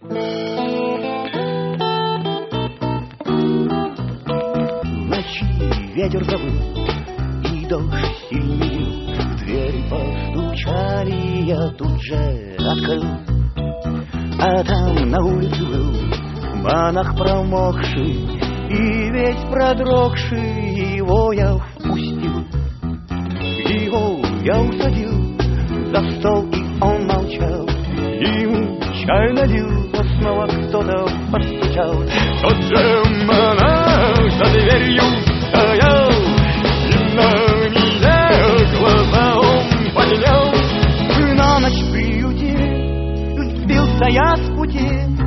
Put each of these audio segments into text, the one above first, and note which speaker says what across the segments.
Speaker 1: В ночи ветер завыл, и дождь сильнее. В дверь постучали, я тут же открыл. А там на улице был монах промокший и весь продрогший, его я впустил. Его я усадил за стол, и он молчал. Ему чай налил, а снова кто-то постучал. Тот же монах за дверью стоял, и на меня глаза он поднял. На ночь в приюте сбился я с пути,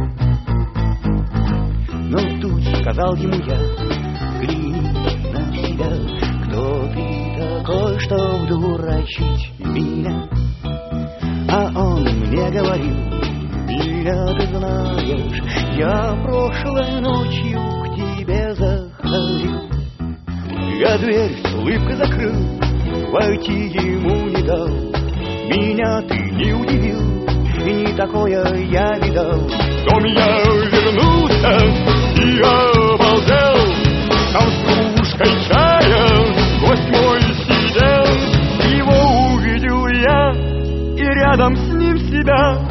Speaker 1: но тут сказал ему я: взгляни на себя, кто ты такой, чтоб дурачить меня? А он мне говорил: меня ты знаешь, я прошлой ночью к тебе заходил. Я дверь с улыбкой закрыл, войти ему не дал. Меня ты не удивил, и не такое я видал. Потом я вернулся и обалдел, там с кружкой чая гость мой сидел. Его увидел я, и рядом с ним себя.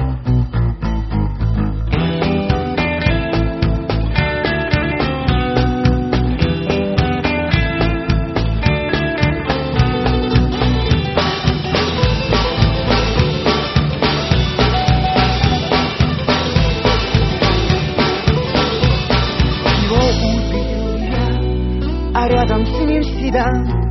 Speaker 1: Его увидел я, а рядом с ним себя.